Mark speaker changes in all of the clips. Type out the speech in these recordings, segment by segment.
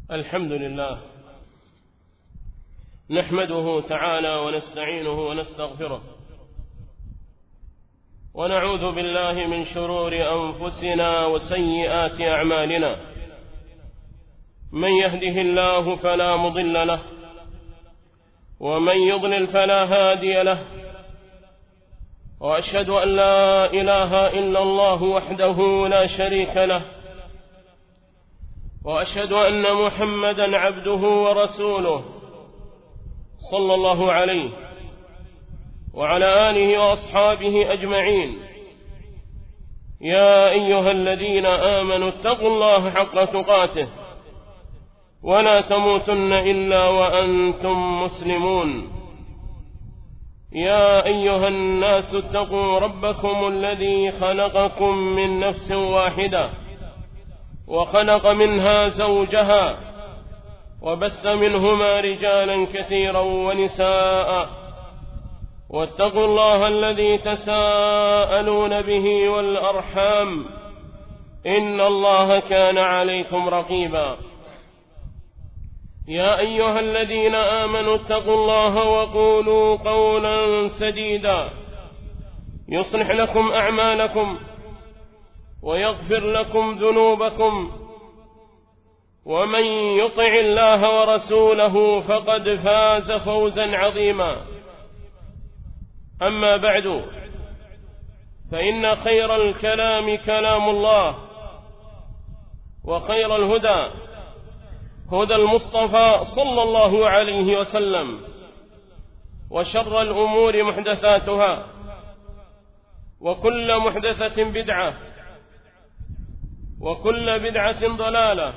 Speaker 1: الحمد لله نحمده تعالى ونستعينه ونستغفره ونعوذ بالله من شرور أنفسنا وسيئات أعمالنا. من يهده الله فلا مضل له ومن يضلل فلا هادي له، وأشهد أن لا إله إلا الله وحده لا شريك له، وأشهد أن محمدا عبده ورسوله صلى الله عليه وعلى آله وأصحابه أجمعين. يا أيها الذين آمنوا اتقوا الله حق تقاته ولا تموتن إلا وأنتم مسلمون. يا أيها الناس اتقوا ربكم الذي خلقكم من نفس واحدة وخلق منها زوجها وبث منهما رجالا كثيرا ونساء، واتقوا الله الذي تساءلون به والأرحام إن الله كان عليكم رقيبا. يا أيها الذين آمنوا اتقوا الله وقولوا قولا سديدا يصلح لكم أعمالكم ويغفر لكم ذنوبكم، ومن يطع الله ورسوله فقد فاز فوزا عظيما. أما بعد، فإن خير الكلام كلام الله، وخير الهدى هدى المصطفى صلى الله عليه وسلم، وشر الأمور محدثاتها، وكل محدثة بدعة، وكل بدعة ضلالة،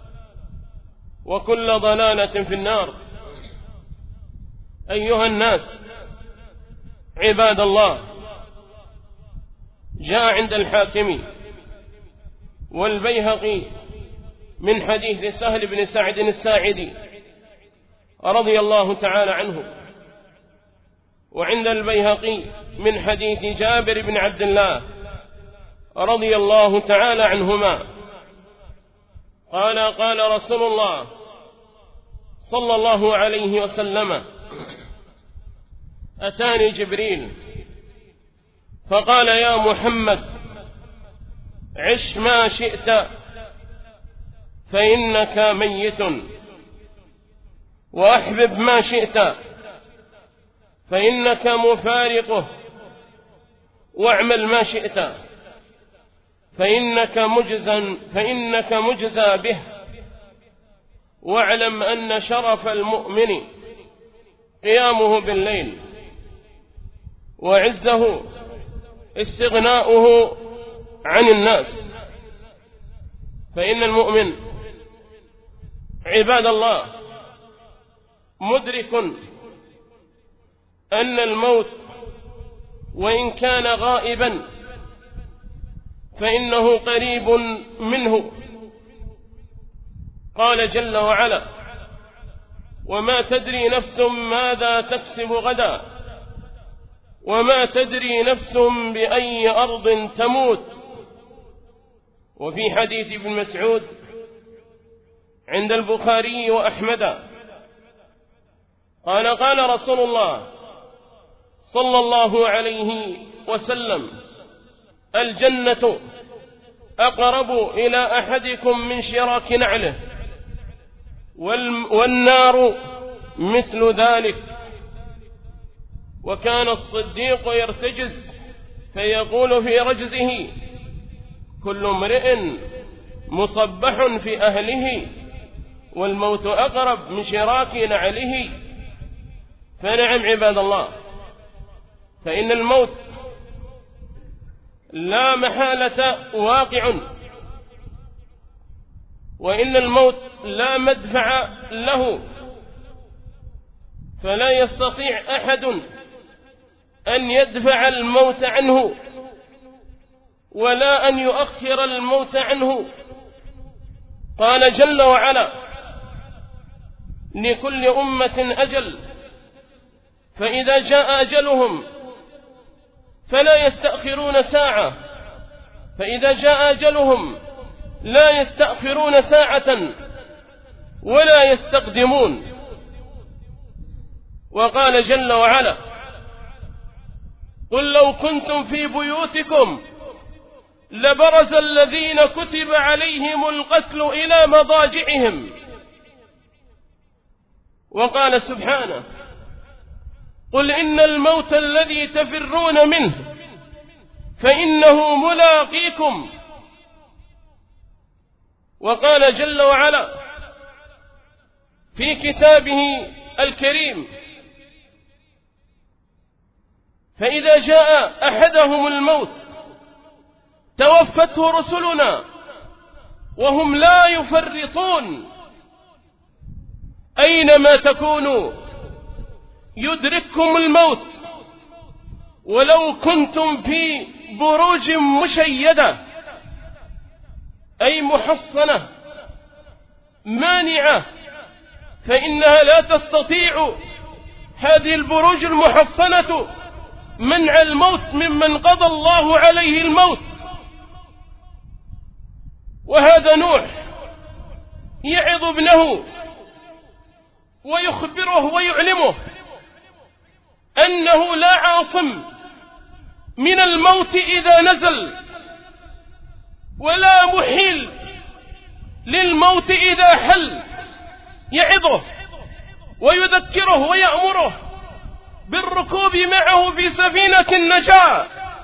Speaker 1: وكل ضلالة في النار. أيها الناس عباد الله، جاء عند الحاكم والبيهقي من حديث سهل بن سعد الساعدي رضي الله تعالى عنه، وعند البيهقي من حديث جابر بن عبد الله رضي الله تعالى عنهما قال: قال رسول الله صلى الله عليه وسلم: أتاني جبريل فقال: يا محمد، عش ما شئت فإنك ميت، وأحبب ما شئت فإنك مفارقه، واعمل ما شئت فإنك مجزى به، واعلم أن شرف المؤمن قيامه بالليل، وعزه استغناؤه عن الناس. فإن المؤمن عباد الله مدرك أن الموت وإن كان غائبا فإنه قريب منه. قال جل وعلا: وما تدري نفس ماذا تكسب غدا، وما تدري نفس بأي أرض تموت. وفي حديث ابن مسعود عند البخاري وأحمد قال: قال رسول الله صلى الله عليه وسلم: الجنة أقرب إلى أحدكم من شراك نعله، والنار مثل ذلك. وكان الصديق يرتجز فيقول في رجزه: كل امرئ مصبح في أهله، والموت أقرب من شراك نعله. فنعم عباد الله، فإن الموت لا محالة واقع، وإن الموت لا مدفع له، فلا يستطيع أحد أن يدفع الموت عنه ولا أن يؤخر الموت عنه. قال جل وعلا: لكل أمة أجل، فإذا جاء أجلهم فلا يستأخرون ساعة، فإذا جاء أجلهم لا يستأخرون ساعة. ولا يستقدمون. وقال جل وعلا: قل لو كنتم في بيوتكم لبرز الذين كتب عليهم القتل إلى مضاجعهم. وقال سبحانه: قل إن الموت الذي تفرون منه فإنه ملاقيكم. وقال جل وعلا في كتابه الكريم: فإذا جاء أحدهم الموت توفته رسلنا وهم لا يفرطون. أينما تكونوا يدرككم الموت ولو كنتم في بروج مشيدة، أي محصنة مانعة، فإنها لا تستطيع هذه البروج المحصنة منع الموت ممن قضى الله عليه الموت. وهذا نوح يعظ ابنه ويخبره ويعلمه أنه لا عاصم من الموت إذا نزل، ولا محيل للموت إذا حل. يعظه ويذكره ويأمره بالركوب معه في سفينة النجاة،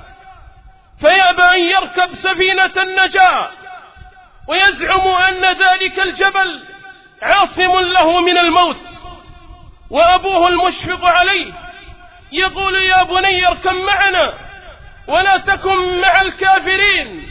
Speaker 1: فيأبى أن يركب سفينة النجاة ويزعم أن ذلك الجبل عاصم له من الموت. وأبوه المشفق عليه يقول: يا بني اركب معنا ولا تكن مع الكافرين.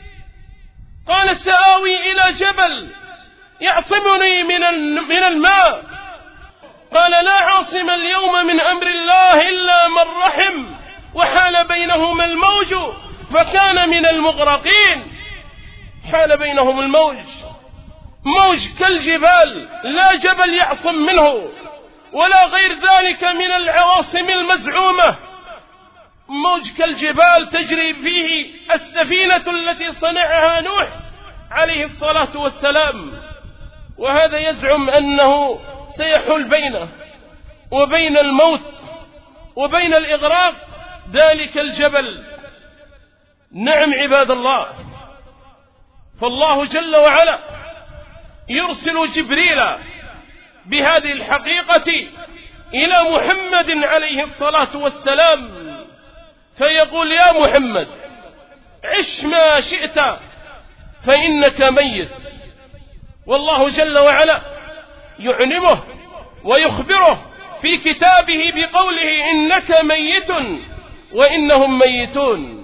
Speaker 1: قال: سآوي إلى جبل يعصمني من الماء. قال: لا عاصم اليوم من أمر الله إلا من رحم، وحال بينهما الموج فكان من المغرقين. حال بينهم الموج، موج كالجبال، لا جبل يعصم منه ولا غير ذلك من العواصم المزعومة. موج كالجبال تجري فيه السفينة التي صنعها نوح عليه الصلاة والسلام، وهذا يزعم أنه سيحول بينه وبين الموت وبين الإغراق ذلك الجبل. نعم عباد الله، فالله جل وعلا يرسل جبريل بهذه الحقيقة إلى محمد عليه الصلاة والسلام، فيقول: يا محمد عش ما شئت فإنك ميت. والله جل وعلا يعلمه ويخبره في كتابه بقوله: إنك ميت وإنهم ميتون.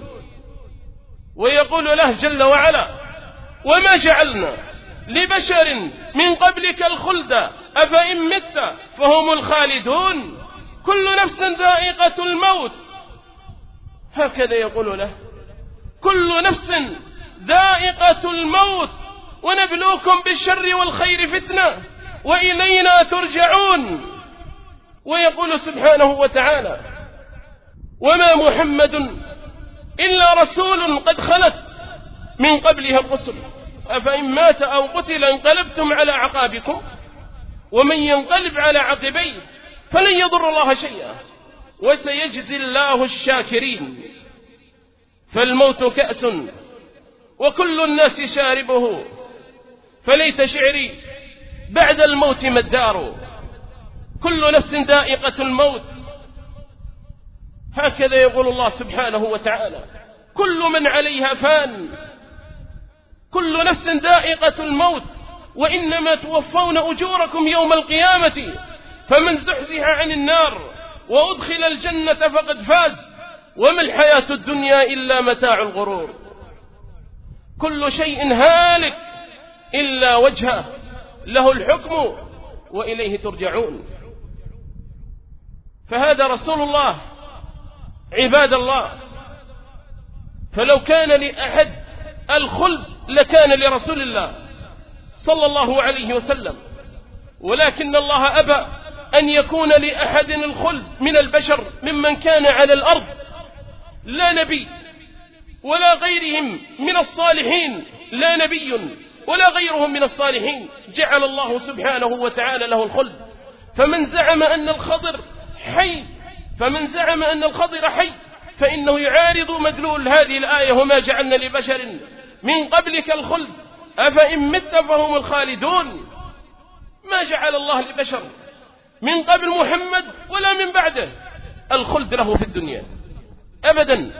Speaker 1: ويقول له جل وعلا: وما جعلنا لبشر من قبلك الخلد أفإن مت فهم الخالدون كل نفس ذائقة الموت. هكذا يقول له: كل نفس ذائقة الموت ونبلوكم بالشر والخير فتنة وإلينا ترجعون. ويقول سبحانه وتعالى: وما محمد إلا رسول قد خلت من قبلها الرسل أفإن مات أو قتل انقلبتم على أعقابكم ومن ينقلب على عقبيه فلن يضر الله شيئا وسيجزي الله الشاكرين. فالموت كأس وكل الناس شاربه، فليت شعري بعد الموت ما الدار، كل نفس ذائقة الموت. هكذا يقول الله سبحانه وتعالى: كل من عليها فان، كل نفس ذائقة الموت، وإنما توفون أجوركم يوم القيامة، فمن زحزح عن النار وأدخل الجنة فقد فاز، وما الحياة الدنيا إلا متاع الغرور. كل شيء هالك إلا وجهه، له الحكم وإليه ترجعون. فهذا رسول الله عباد الله، فلو كان لأحد الخلد لكان لرسول الله صلى الله عليه وسلم، ولكن الله أبى أن يكون لأحد الخلد من البشر ممن كان على الأرض، لا نبي ولا غيرهم من الصالحين، لا نبي ولا غيرهم من الصالحين جعل الله سبحانه وتعالى له الخلد. فمن زعم أن الخضر حي فإنه يعارض مدلول هذه الآية: وما جعلنا لبشر من قبلك الخلد أفإن مت فهم الخالدون. ما جعل الله لبشر من قبل محمد ولا من بعده الخلد له في الدنيا أبدا.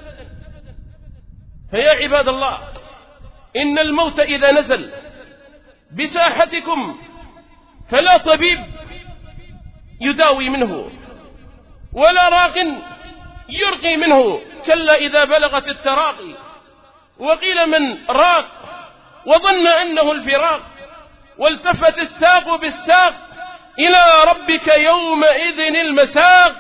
Speaker 1: فيا عباد الله، إن الموت إذا نزل بساحتكم فلا طبيب يداوي منه ولا راق يرقي منه، كلا إذا بلغت التراقي. وقيل من راق وظن أنه الفراق والتفت الساق بالساق إلى ربك يومئذ المساق.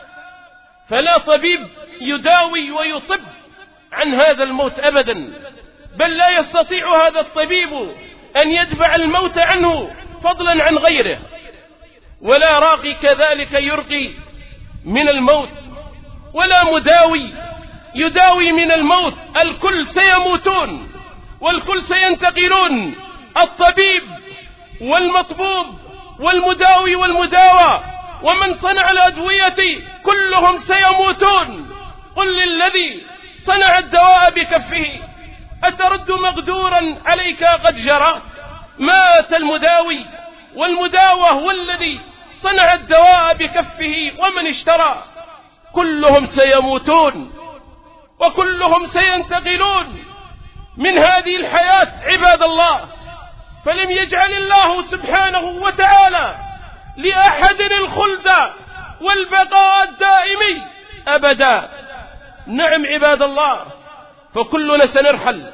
Speaker 1: فلا طبيب يداوي ويطب عن هذا الموت أبدا، بل لا يستطيع هذا الطبيب أن يدفع الموت عنه فضلا عن غيره، ولا راقي كذلك يرقي من الموت، ولا مداوي يداوي من الموت. الكل سيموتون والكل سينتقلون، الطبيب والمطبوب والمداوي والمداوى ومن صنع الأدوية كلهم سيموتون. قل للذي صنع الدواء بكفه أترد مقدورا عليك قد جرى؟ مات المداوي، والمداوى هو الذي صنع الدواء بكفه ومن اشترى. كلهم سيموتون وكلهم سينتقلون من هذه الحياة عباد الله. فلم يجعل الله سبحانه وتعالى لأحد الخلد والبقاء الدائم أبدا. نعم عباد الله، فكلنا سنرحل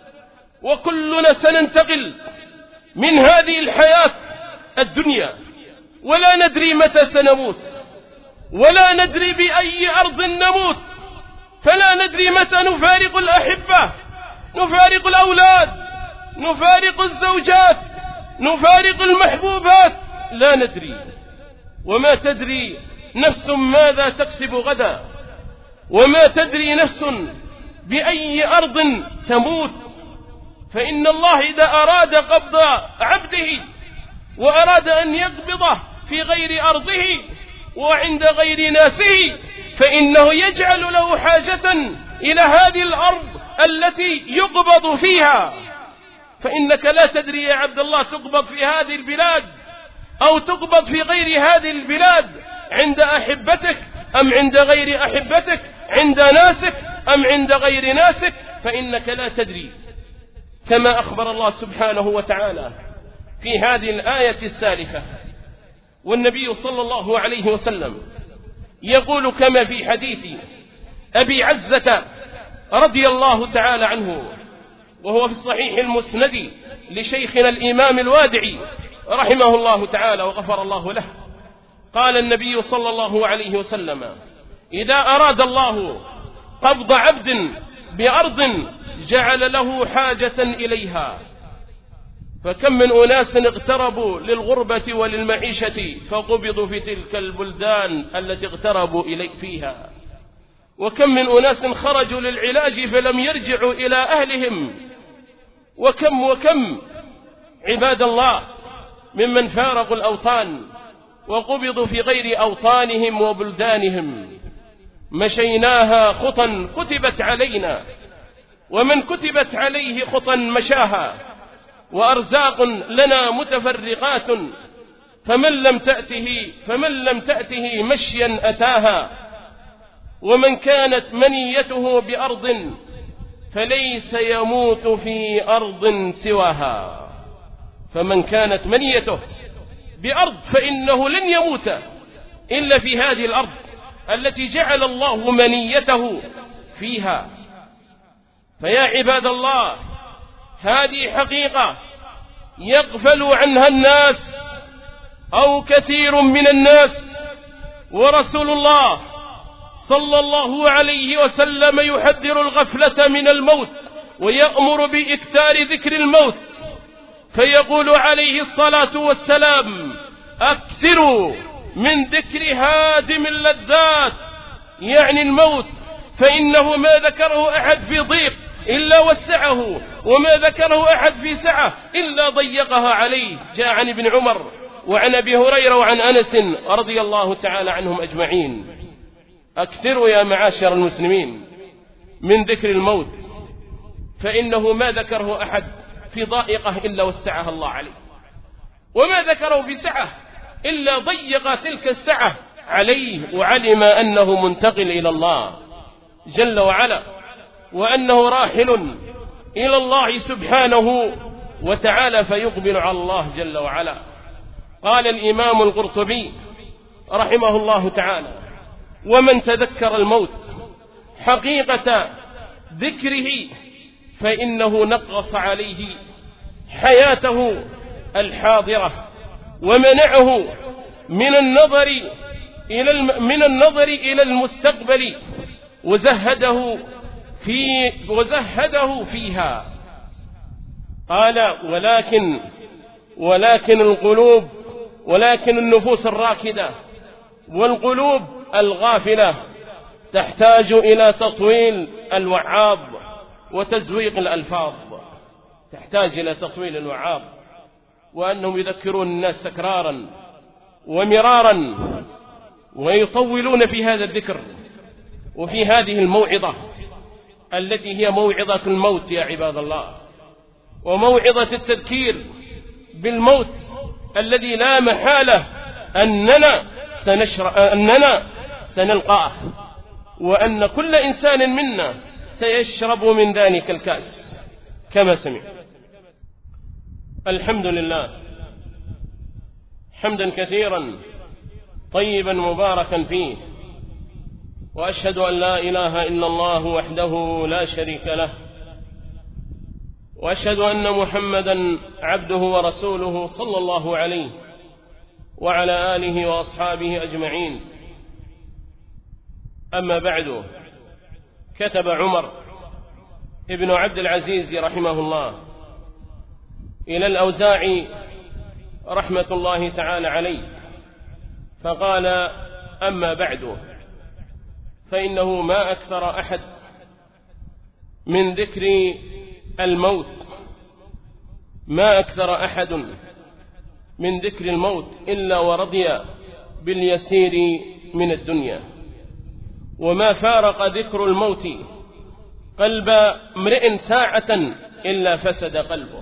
Speaker 1: وكلنا سننتقل من هذه الحياة الدنيا، ولا ندري متى سنموت ولا ندري بأي أرض نموت. فلا ندري متى نفارق الأحبة، نفارق الأولاد، نفارق الزوجات، نفارق المحبوبات، لا ندري. وما تدري نفس ماذا تكسب غدا، وما تدري نفس بأي أرض تموت. فإن الله إذا أراد قبض عبده وأراد أن يقبضه في غير أرضه وعند غير ناسه فإنه يجعل له حاجة إلى هذه الأرض التي يقبض فيها. فإنك لا تدري يا عبد الله تقبض في هذه البلاد أو تقبض في غير هذه البلاد، عند أحبتك أم عند غير أحبتك، عند ناسك أم عند غير ناسك، فإنك لا تدري. كما أخبر الله سبحانه وتعالى في هذه الآية السالفة. والنبي صلى الله عليه وسلم يقول كما في حديث أبي عزة رضي الله تعالى عنه، وهو في الصحيح المسند لشيخنا الإمام الوادعي رحمه الله تعالى وغفر الله له، قال النبي صلى الله عليه وسلم: إذا أراد الله قبض عبد بأرض جعل له حاجة إليها. فكم من أناس اغتربوا للغربة وللمعيشة فقبضوا في تلك البلدان التي اغتربوا إليك فيها، وكم من أناس خرجوا للعلاج فلم يرجعوا إلى أهلهم، وكم عباد الله ممن فارقوا الأوطان وقبضوا في غير أوطانهم وبلدانهم. مشيناها خطا كتبت علينا، ومن كتبت عليه خطا مشاها، وأرزاق لنا متفرقات فمن لم تأته مشيا أتاها. ومن كانت منيته بأرض فليس يموت في أرض سواها. فمن كانت منيته بأرض فإنه لن يموت إلا في هذه الأرض التي جعل الله منيته فيها. فيا عباد الله، هذه حقيقة يغفل عنها الناس أو كثير من الناس، ورسول الله صلى الله عليه وسلم يحذر الغفلة من الموت ويأمر بإكثار ذكر الموت، فيقول عليه الصلاة والسلام: أكثروا من ذكر هادم اللذات، يعني الموت، فإنه ما ذكره أحد في ضيق إلا وسعه، وما ذكره أحد في سعة إلا ضيقها عليه. جاء عن ابن عمر وعن أبي هريرة وعن أنس رضي الله تعالى عنهم أجمعين: أكثروا يا معاشر المسلمين من ذكر الموت، فإنه ما ذكره أحد في ضائقة إلا وسعها الله عليه، وما ذكره في سعة إلا ضيق تلك السعة عليه، وعلم أنه منتقل إلى الله جل وعلا، وأنه راحل إلى الله سبحانه وتعالى، فيقبل على الله جل وعلا. قال الإمام القرطبي رحمه الله تعالى: ومن تذكر الموت حقيقة ذكره فإنه نقص عليه حياته الحاضرة، ومنعه من النظر إلى المستقبل، وزهده فيها. قال: ولكن النفوس الراكدة والقلوب الغافلة تحتاج إلى تطويل الوعاظ وتزويق الألفاظ، تحتاج إلى تطويل الوعاظ، وأنهم يذكرون الناس تكرارا ومرارا، ويطولون في هذا الذكر وفي هذه الموعظة التي هي موعظة الموت يا عباد الله، وموعظة التذكير بالموت الذي لا محالة أننا سنلقاه، وأن كل إنسان منا سيشرب من ذلك الكأس كما سمع. الحمد لله حمدا كثيرا طيبا مباركا فيه، وأشهد أن لا إله إلا الله وحده لا شريك له، وأشهد أن محمدا عبده ورسوله صلى الله عليه وعلى آله وأصحابه أجمعين. أما بعد، كتب عمر ابن عبد العزيز رحمه الله إلى الأوزاعي رحمة الله تعالى عليه فقال: أما بعد، فإنه ما أكثر أحد من ذكر الموت، ما أكثر أحد من ذكر الموت إلا ورضي باليسير من الدنيا، وما فارق ذكر الموت قلب امرئ ساعة إلا فسد قلبه.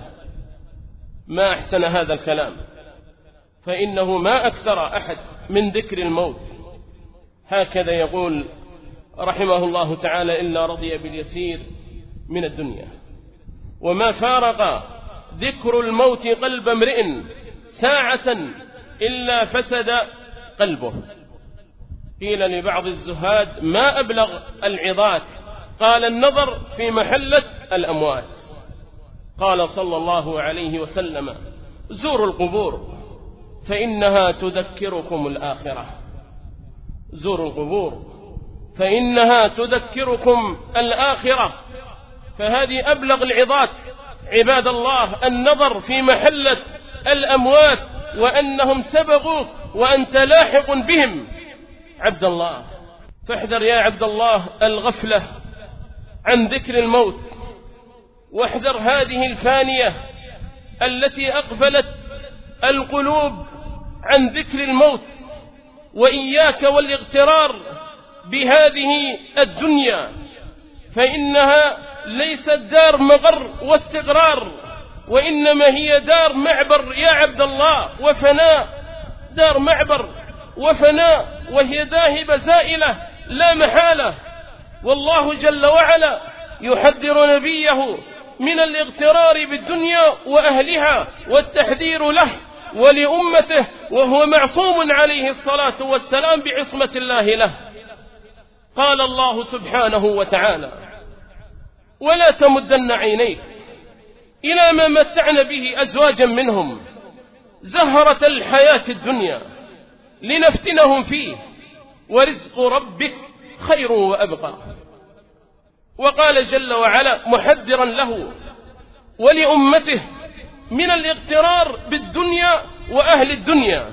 Speaker 1: ما أحسن هذا الكلام، فإنه ما أكثر أحد من ذكر الموت، هكذا يقول رحمه الله تعالى: إلا رضي باليسير من الدنيا. وما فارق ذكر الموت قلب امرئ ساعة إلا فسد قلبه. قيل لبعض الزهاد: ما أبلغ العظات؟ قال: النظر في محلة الأموات. قال صلى الله عليه وسلم: زوروا القبور فإنها تذكركم الآخرة. زوروا القبور فإنها تذكركم الآخرة. فهذه أبلغ العظات عباد الله، النظر في محلة الأموات، وأنهم سبقوك وأنت لاحق بهم عبد الله. فاحذر يا عبد الله الغفلة عن ذكر الموت، واحذر هذه الفانية التي أقفلت القلوب عن ذكر الموت، وإياك والاغترار بهذه الدنيا، فإنها ليست دار مغر واستقرار، وإنما هي دار معبر يا عبد الله وفناء، دار معبر وفناء، وهي ذاهبة زائلة لا محالة. والله جل وعلا يحذر نبيه من الاغترار بالدنيا وأهلها، والتحذير له ولأمته، وهو معصوم عليه الصلاة والسلام بعصمة الله له. قال الله سبحانه وتعالى: ولا تمدن عينيك إلى ما متعنا به أزواجا منهم زهرة الحياة الدنيا لنفتنهم فيه ورزق ربك خير وأبقى. وقال جل وعلا محذرا له ولأمته من الاغترار بالدنيا وأهل الدنيا.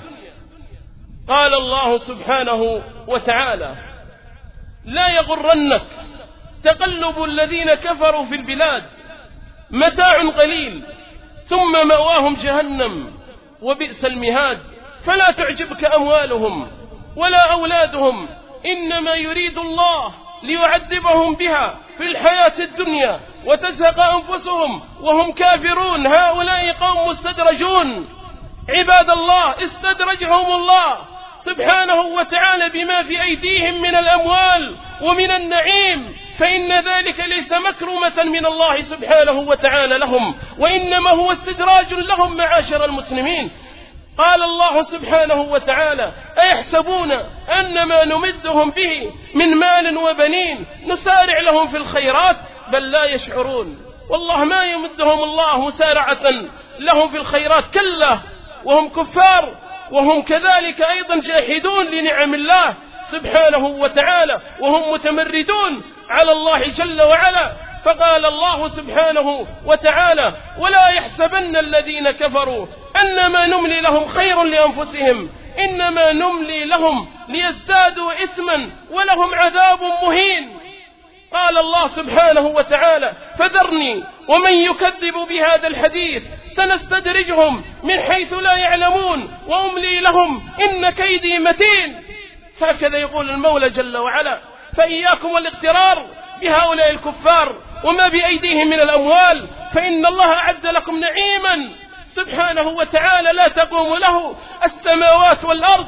Speaker 1: قال الله سبحانه وتعالى: لا يغرنك تقلب الذين كفروا في البلاد، متاع قليل ثم مأواهم جهنم وبئس المهاد. فلا تعجبك أموالهم ولا أولادهم، إنما يريد الله ليعذبهم بها في الحياة الدنيا وتزهق أنفسهم وهم كافرون. هؤلاء قوم مستدرجون عباد الله، استدرجهم الله سبحانه وتعالى بما في أيديهم من الأموال ومن النعيم، فإن ذلك ليس مكرمة من الله سبحانه وتعالى لهم، وإنما هو استدراج لهم معاشر المسلمين. قال الله سبحانه وتعالى: أيحسبون أن ما نمدهم به من مال وبنين نسارع لهم في الخيرات بل لا يشعرون. والله ما يمدهم الله مسارعة لهم في الخيرات، كلا، وهم كفار وهم كذلك أيضا جاحدون لنعم الله سبحانه وتعالى، وهم متمردون على الله جل وعلا. فقال الله سبحانه وتعالى: ولا يحسبن الذين كفروا أنما نملي لهم خير لأنفسهم إنما نملي لهم ليزدادوا إثما ولهم عذاب مهين. قال الله سبحانه وتعالى: فذرني ومن يكذب بهذا الحديث سنستدرجهم من حيث لا يعلمون وأملي لهم إن كيدي متين. هكذا يقول المولى جل وعلا. فإياكم والاغترار بهؤلاء الكفار وما بأيديهم من الأموال، فإن الله أعد لكم نعيما سبحانه وتعالى لا تقوم له السماوات والأرض،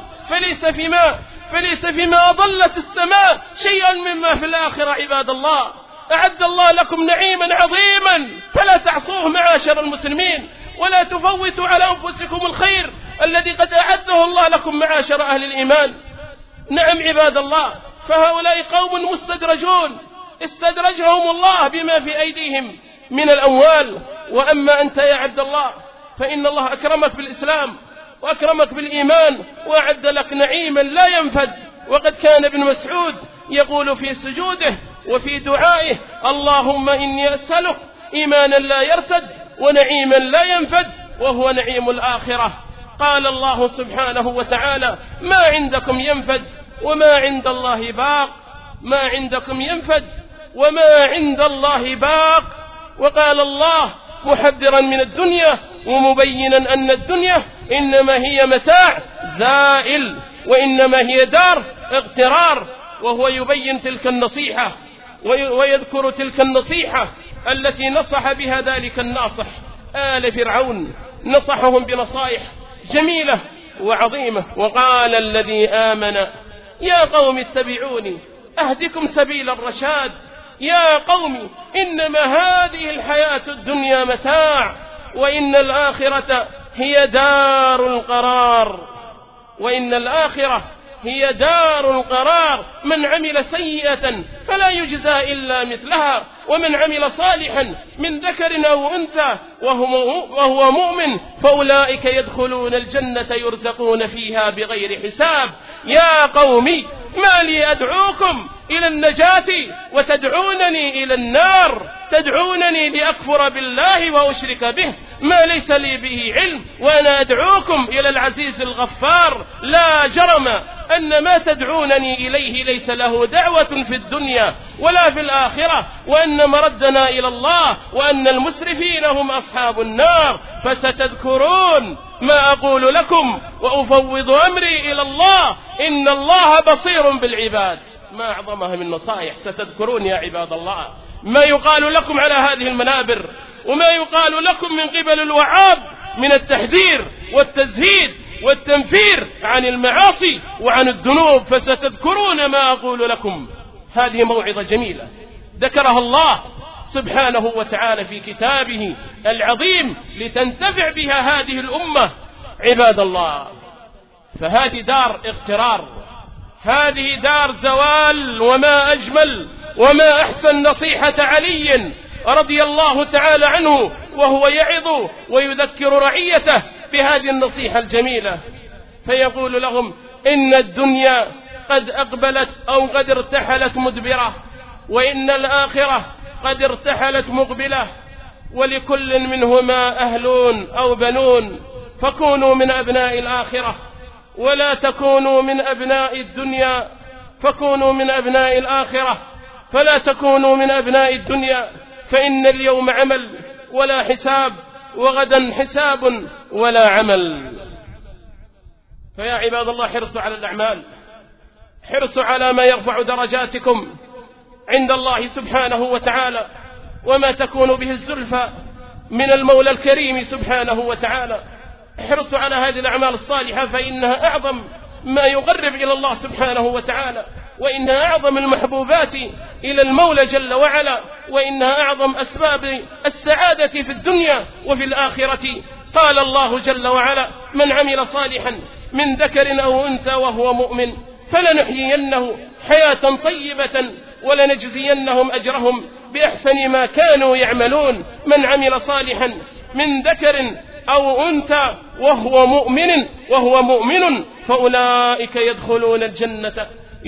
Speaker 1: فليس فيما أضلت السماء شيئا مما في الآخرة. عباد الله، أعد الله لكم نعيما عظيما، فلا تعصوه معاشر المسلمين، ولا تفوتوا على أنفسكم الخير الذي قد أعده الله لكم معاشر أهل الإيمان. نعم عباد الله، فهؤلاء قوم مستدرجون استدرجهم الله بما في أيديهم من الأموال. وأما أنت يا عبد الله فإن الله أكرمك بالإسلام وأكرمك بالإيمان وأعد لك نعيما لا ينفد. وقد كان ابن مسعود يقول في سجوده وفي دعائه: اللهم إني أسألك إيمانا لا يرتد ونعيما لا ينفد وهو نعيم الآخرة. قال الله سبحانه وتعالى: ما عندكم ينفد وما عند الله باق، ما عندكم ينفد وما عند الله باق. وقال الله محذرا من الدنيا ومبينا أن الدنيا إنما هي متاع زائل وإنما هي دار اغترار، وهو يبين تلك النصيحة ويذكر تلك النصيحة التي نصح بها ذلك الناصح آل فرعون، نصحهم بنصائح جميلة وعظيمة. وقال الذي آمن: يا قوم اتبعوني أهدكم سبيل الرشاد. يا قوم إنما هذه الحياة الدنيا متاع وإن الآخرة هي دار القرار، وإن الآخرة هي دار القرار. من عمل سيئة فلا يجزى إلا مثلها، ومن عمل صالحا من ذكر أو أنثى وهو مؤمن فأولئك يدخلون الجنة يرزقون فيها بغير حساب. يا قومي ما لي أدعوكم إلى النجاة وتدعونني إلى النار، تدعونني لأكفر بالله وأشرك به ما ليس لي به علم، وأنا أدعوكم إلى العزيز الغفار. لا جرم أن ما تدعونني إليه ليس له دعوة في الدنيا ولا في الآخرة، وأن مردنا إلى الله، وأن المسرفين هم أصحاب النار. فستذكرون ما أقول لكم وأفوض أمري إلى الله إن الله بصير بالعباد. ما أعظمها من نصائح. ستذكرون يا عباد الله ما يقال لكم على هذه المنابر وما يقال لكم من قبل الوعاظ من التحذير والتزهيد والتنفير عن المعاصي وعن الذنوب. فستذكرون ما أقول لكم. هذه موعظة جميلة ذكرها الله سبحانه وتعالى في كتابه العظيم لتنتفع بها هذه الأمة. عباد الله، فهذه دار اغترار، هذه دار زوال. وما أجمل وما أحسن نصيحة علي رضي الله تعالى عنه وهو يعظ ويذكر رعيته بهذه النصيحة الجميلة، فيقول لهم: إن الدنيا قد أقبلت أو قد ارتحلت مدبرة، وإن الآخرة قد ارتحلت مقبلة، ولكل منهما أهلون أو بنون، فكونوا من أبناء الآخرة ولا تكونوا من أبناء الدنيا، فكونوا من أبناء الآخرة فلا تكونوا من أبناء الدنيا، فإن اليوم عمل ولا حساب، وغدا حساب ولا عمل. فيا عباد الله حرصوا على الأعمال، حرصوا على ما يرفع درجاتكم عند الله سبحانه وتعالى، وما تكون به الزلفى من المولى الكريم سبحانه وتعالى. احرصوا على هذه الأعمال الصالحة، فإنها أعظم ما يقرب إلى الله سبحانه وتعالى، وإنها أعظم المحبوبات إلى المولى جل وعلا، وإنها أعظم أسباب السعادة في الدنيا وفي الآخرة. قال الله جل وعلا: من عمل صالحا من ذكر أو أنثى وهو مؤمن فلنحيينه حياة طيبة ولنجزينهم أجرهم بأحسن ما كانوا يعملون. من عمل صالحا من ذكر أو أنثى وهو مؤمن فأولئك يدخلون الجنة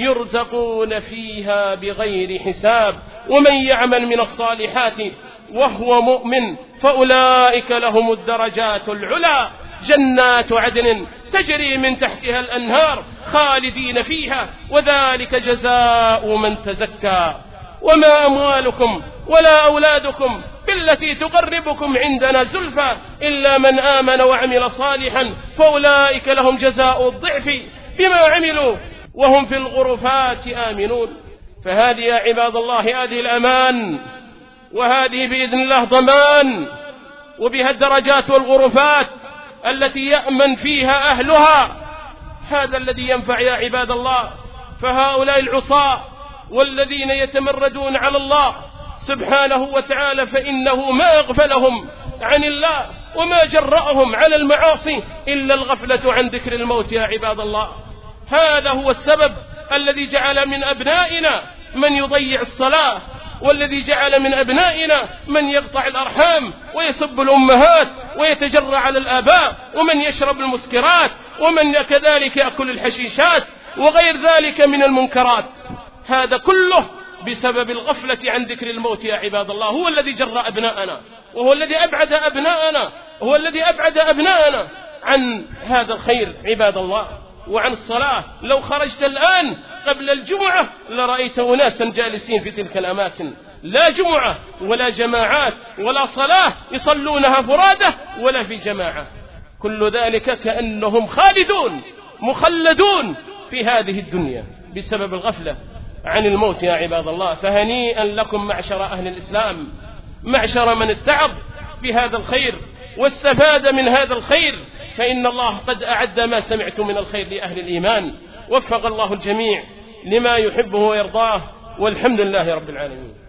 Speaker 1: يرزقون فيها بغير حساب. ومن يعمل من الصالحات وهو مؤمن فأولئك لهم الدرجات العلى، جنات عدن تجري من تحتها الأنهار خالدين فيها، وذلك جزاء من تزكى. وما أموالكم ولا أولادكم بالتي تقربكم عندنا زلفى إلا من آمن وعمل صالحا فأولئك لهم جزاء الضعف بما عملوا وهم في الغرفات آمنون. فهذه يا عباد الله هذه الأمان، وهذه بإذن الله ضمان، وبها الدرجات والغرفات التي يأمن فيها أهلها. هذا الذي ينفع يا عباد الله. فهؤلاء العصاة والذين يتمردون على الله سبحانه وتعالى فإنه ما أغفلهم عن الله وما جرأهم على المعاصي إلا الغفلة عن ذكر الموت يا عباد الله. هذا هو السبب الذي جعل من أبنائنا من يضيع الصلاة، والذي جعل من أبنائنا من يقطع الأرحام ويسب الأمهات ويتجرى على الآباء، ومن يشرب المسكرات، ومن كذلك يأكل الحشيشات وغير ذلك من المنكرات. هذا كله بسبب الغفلة عن ذكر الموت يا عباد الله. هو الذي جرى أبناءنا، وهو الذي أبعد أبناءنا، هو الذي أبعد أبناءنا عن هذا الخير عباد الله وعن الصلاة. لو خرجت الآن قبل الجمعة لرأيت أناسا جالسين في تلك الأماكن، لا جمعة ولا جماعات ولا صلاة يصلونها فرادة ولا في جماعة، كل ذلك كأنهم خالدون مخلدون في هذه الدنيا بسبب الغفلة عن الموت يا عباد الله. فهنيئا لكم معشر أهل الإسلام، معشر من اتعظ بهذا الخير واستفاد من هذا الخير، فإن الله قد أعد ما سمعت من الخير لأهل الإيمان. وفق الله الجميع لما يحبه ويرضاه، والحمد لله رب العالمين.